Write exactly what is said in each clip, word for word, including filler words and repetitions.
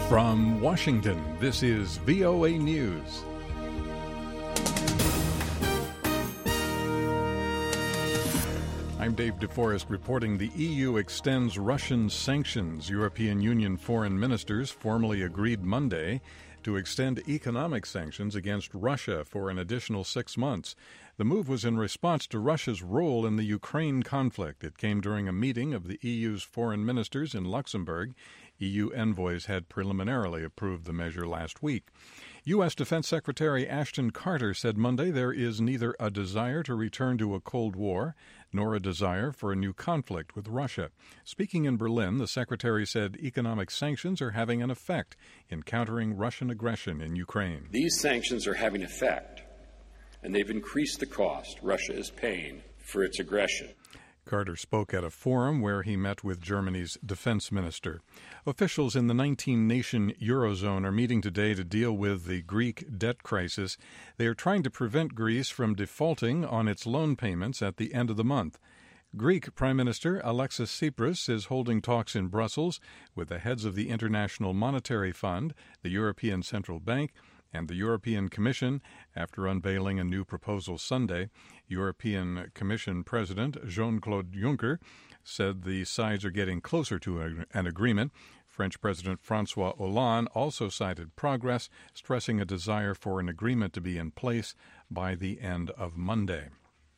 From Washington, this is V O A News. I'm Dave DeForest reporting the E U extends Russian sanctions. European Union foreign ministers formally agreed Monday to extend economic sanctions against Russia for an additional six months. The move was in response to Russia's role in the Ukraine conflict. It came during a meeting of the E U's foreign ministers in Luxembourg. E U envoys had preliminarily approved the measure last week. U S. Defense Secretary Ashton Carter said Monday there is neither a desire to return to a Cold War nor a desire for a new conflict with Russia. Speaking in Berlin, the secretary said economic sanctions are having an effect in countering Russian aggression in Ukraine. These sanctions are having effect, and they've increased the cost Russia is paying for its aggression. Carter spoke at a forum where he met with Germany's defense minister. Officials in the nineteen-nation Eurozone are meeting today to deal with the Greek debt crisis. They are trying to prevent Greece from defaulting on its loan payments at the end of the month. Greek Prime Minister Alexis Tsipras is holding talks in Brussels with the heads of the International Monetary Fund, the European Central Bank, and the European Commission after unveiling a new proposal Sunday. European Commission President Jean-Claude Juncker said the sides are getting closer to a, an agreement. French President François Hollande also cited progress, stressing a desire for an agreement to be in place by the end of Monday.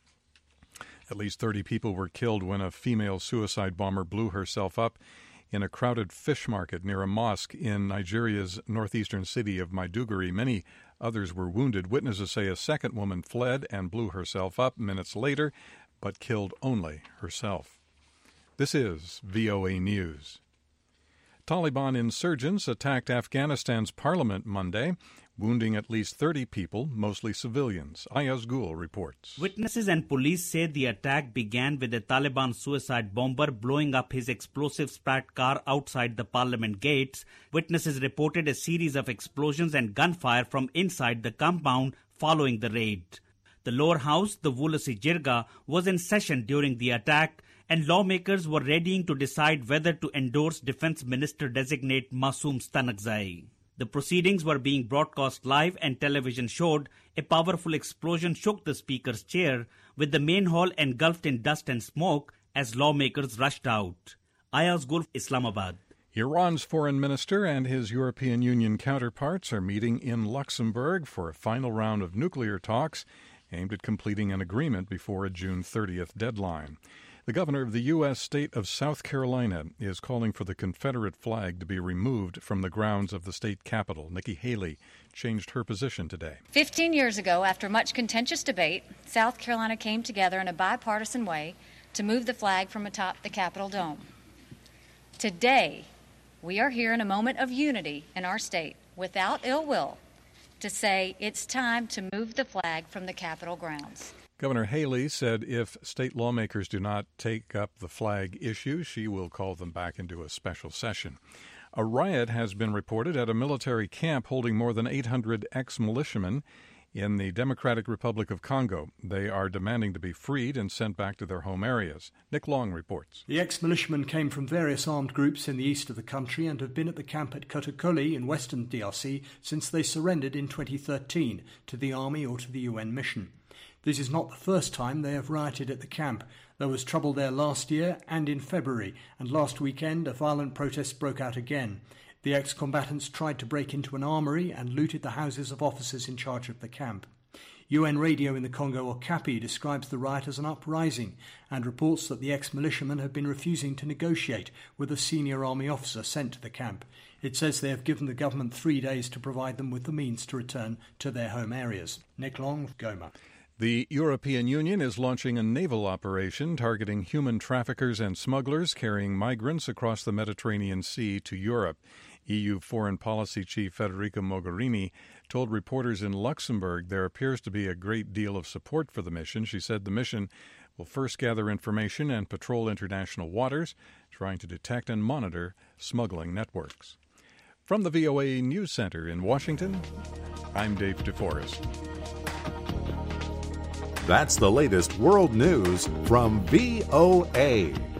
At least thirty people were killed when a female suicide bomber blew herself up in a crowded fish market near a mosque in Nigeria's northeastern city of Maiduguri. Many others were wounded. Witnesses say a second woman fled and blew herself up minutes later, but killed only herself. This is V O A News. Taliban insurgents attacked Afghanistan's parliament Monday, wounding at least thirty people, mostly civilians. Ayaz Gul reports. Witnesses and police say the attack began with a Taliban suicide bomber blowing up his explosive-packed car outside the parliament gates. Witnesses reported a series of explosions and gunfire from inside the compound following the raid. The lower house, the Vulasi Jirga, was in session during the attack, and lawmakers were readying to decide whether to endorse Defense Minister-designate Masoom Stanakzai. The proceedings were being broadcast live and television showed a powerful explosion shook the speaker's chair, with the main hall engulfed in dust and smoke as lawmakers rushed out. Ayaz Gul, Islamabad. Iran's foreign minister and his European Union counterparts are meeting in Luxembourg for a final round of nuclear talks aimed at completing an agreement before a June thirtieth deadline. The governor of the U S state of South Carolina is calling for the Confederate flag to be removed from the grounds of the state capitol. Nikki Haley changed her position today. Fifteen years ago, after much contentious debate, South Carolina came together in a bipartisan way to move the flag from atop the Capitol dome. Today, we are here in a moment of unity in our state, without ill will, to say it's time to move the flag from the Capitol grounds. Governor Haley said if state lawmakers do not take up the flag issue, she will call them back into a special session. A riot has been reported at a military camp holding more than eight hundred ex-militiamen in the Democratic Republic of Congo. They are demanding to be freed and sent back to their home areas. Nick Long reports. The ex-militiamen came from various armed groups in the east of the country and have been at the camp at Kotakoli in western D R C since they surrendered in twenty thirteen to the army or to the U N mission. This is not the first time they have rioted at the camp. There was trouble there last year and in February, and last weekend a violent protest broke out again. The ex-combatants tried to break into an armory and looted the houses of officers in charge of the camp. U N radio in the Congo Okapi describes the riot as an uprising and reports that the ex-militiamen have been refusing to negotiate with a senior army officer sent to the camp. It says they have given the government three days to provide them with the means to return to their home areas. Nick Long, Goma. The European Union is launching a naval operation targeting human traffickers and smugglers carrying migrants across the Mediterranean Sea to Europe. E U Foreign Policy Chief Federica Mogherini told reporters in Luxembourg there appears to be a great deal of support for the mission. She said the mission will first gather information and patrol international waters, trying to detect and monitor smuggling networks. From the V O A News Center in Washington, I'm Dave DeForest. That's the latest world news from V O A.